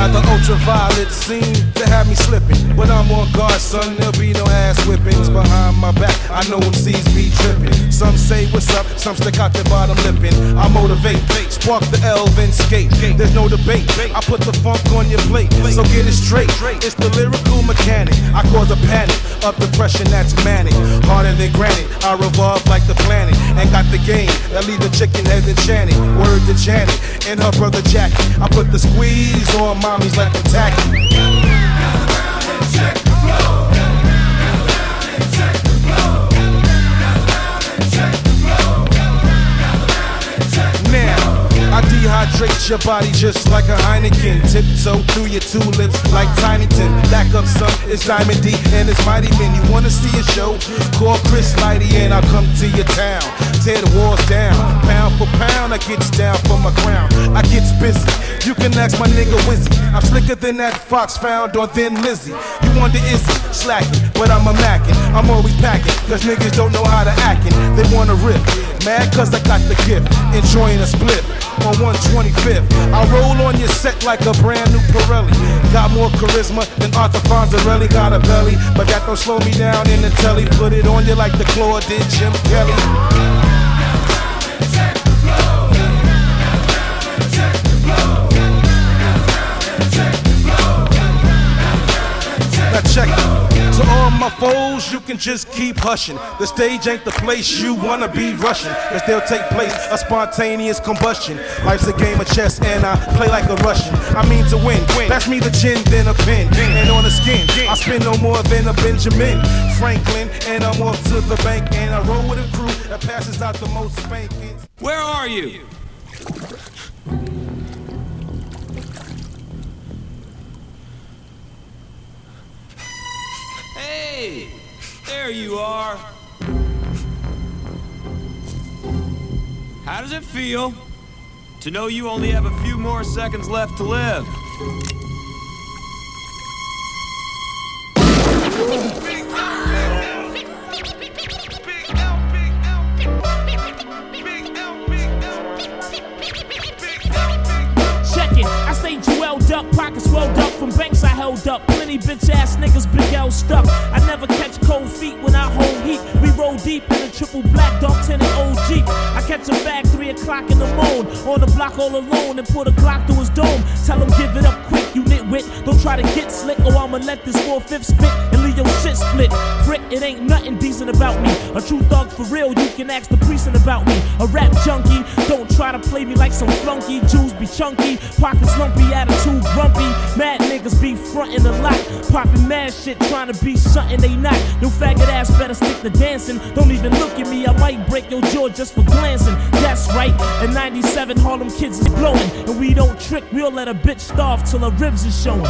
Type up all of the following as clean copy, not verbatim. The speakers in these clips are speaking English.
got the ultraviolet seem to have me slipping, but I'm on guard, son. There'll be no ass whippings behind my back. I know MCs be tripping. Some say what's up, some stick out their bottom lipping. I motivate, spark the Elvin skate. There's no debate. I put the funk on your plate, so get it straight. It's the lyrical mechanic. I cause a panic of depression that's manic. Harder than granite, I revolve like the planet. And got the game that leave the chicken heads enchanted. Word to Janet and her brother Jackie. I put the squeeze on mommies like a tacky. Check the flow. I dehydrate your body just like a Heineken. Tiptoe through your tulips like Tinington. Back up some, it's Diamond D and it's Mighty Men. You wanna see a show? Call Chris Lighty and I'll come to your town. Tear the walls down, pound for pound. I gets down for my crown. I gets busy. You can ask my nigga Wizzy. I'm slicker than that fox found on Thin Lizzy. You wonder is he slacking, but I'm a mackin'. I'm always packing, cause niggas don't know how to actin'. They wanna rip, mad cause I got the gift. Enjoying a split on 125th. I roll on your set like a brand new Pirelli. Got more charisma than Arthur Fonzarelli. Got a belly, but that don't slow me down in the telly. Put it on you like the Claw did Jim Kelly. Now check it. To all my foes, you can just keep hushing. The stage ain't the place you wanna be rushing, cause there'll take place a spontaneous combustion. Life's a game of chess and I play like a Russian. I mean to win. Pass me the gin, then a pen. And on the skin, I spend no more than a Benjamin Franklin. And I'm off to the bank and I roll with a crew that passes out the most spankings. Where are you? Hey, there you are. How does it feel to know you only have a few more seconds left to live? Check it, I stay jeweled up, pockets swelled up from banks I held up. Plenty bitch ass niggas, big L stuck. I never catch cold feet when I hold heat. We roll deep in a triple black dog tinted old Jeep. I catch a bag 3 o'clock in the morning on the block all alone and put a Glock through his dome. Tell him give it up quick, you nitwit. Don't try to get slick or I'ma let this 4/5 spit and leave your shit split. Prick, it ain't nothing decent about me. A true thug for real, you can ask the precinct about me. A rap junkie, don't try to play me like some flunky. Jewels be chunky, pockets lumpy, attitude grumpy. Mad niggas be frontin' a lot, poppin' mad shit, trying to be something they not. Your faggot ass better stick to dancing. Don't even look at me, I might break your jaw just for glancing. That's right, in 97 Harlem kids is blowing, and we don't trick, we'll let a bitch starve till her ribs is showing.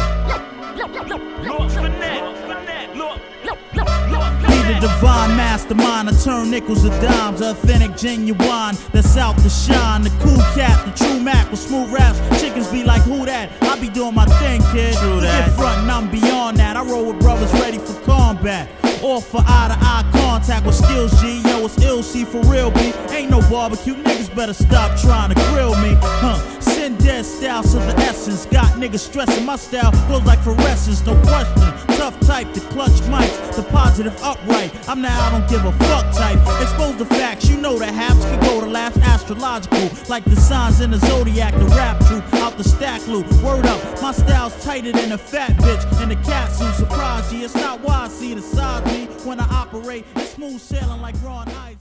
Be the divine mastermind, I turn nickels to dimes. Authentic, genuine, that's out to shine. The cool cat, the true Mac with smooth raps. Chickens be like, who that? I be doing my thing, kid. Forget frontin', I'm beyond that. I roll with brothers ready for combat. All for eye-to-eye contact with skills, G. Yo, it's ill, C for real, B. Ain't no barbecue, niggas better stop trying to grill me. Send dead styles to the essence. Got niggas stressing, my style goes like fluorescence, no question. Tough type, the clutch mics, the positive upright. I'm the I don't give a fuck type. Expose the facts, you know the haps can go to laughs astrological. Like the signs in the zodiac, the rap truth out the stack loop. Word up, my style's tighter than a fat bitch in the cat suit. Surprise you, it's not why I see the side me when I operate. It's smooth sailing like raw ice.